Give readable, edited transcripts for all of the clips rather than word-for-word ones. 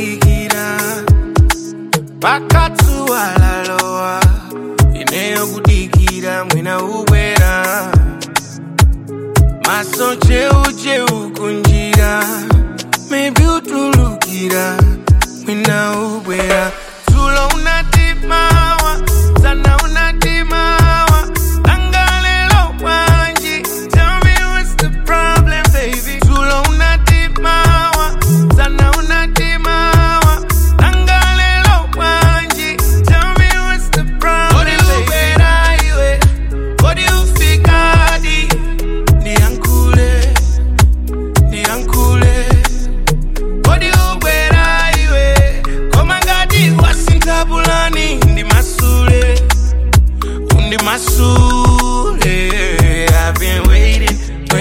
kudikira pakatu alaloa ineyo kudikira mwina ubwera maso cheu kunjira maybe utulukira mwina ubwera tulo unatimawa sana unatimawa angalelo wanji tell me what's the problem baby tulo unatimawa sana unatimawa angalelo wanji tell me what's the problem what do you better iwe what do you fikadi niankule what do you better iwe komangadi wasintabulani ndi masule I've been waiting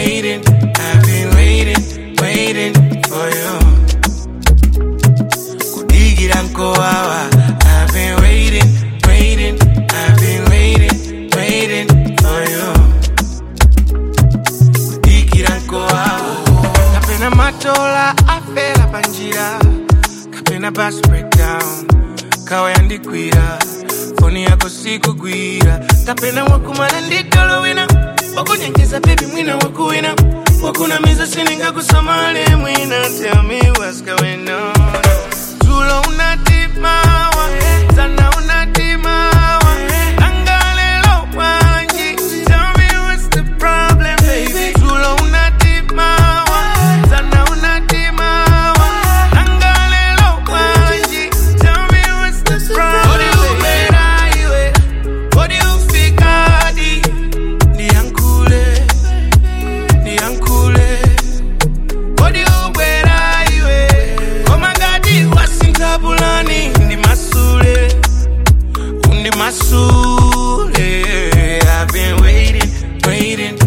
for you kudigira nkowawa I've been waiting for you kudigira nkowawa kapena matola afela panjira kapena bus breakdown kawa yandikwira foni yako sikugwira kapena wakumana nditolo wina wakunyengeza baby mwina wakuwina wakuna miza sininga kusamale mwina tell me what's going on tulo unatimawa sana unatimawa angalelo wanji tell me what's the problem baby tulo unatimawa sana unatimawa angalelo wanji tell me what's the problem what do you fikadi niankule what do you better iwe komangadi wasintabulani ndi masule I've been waiting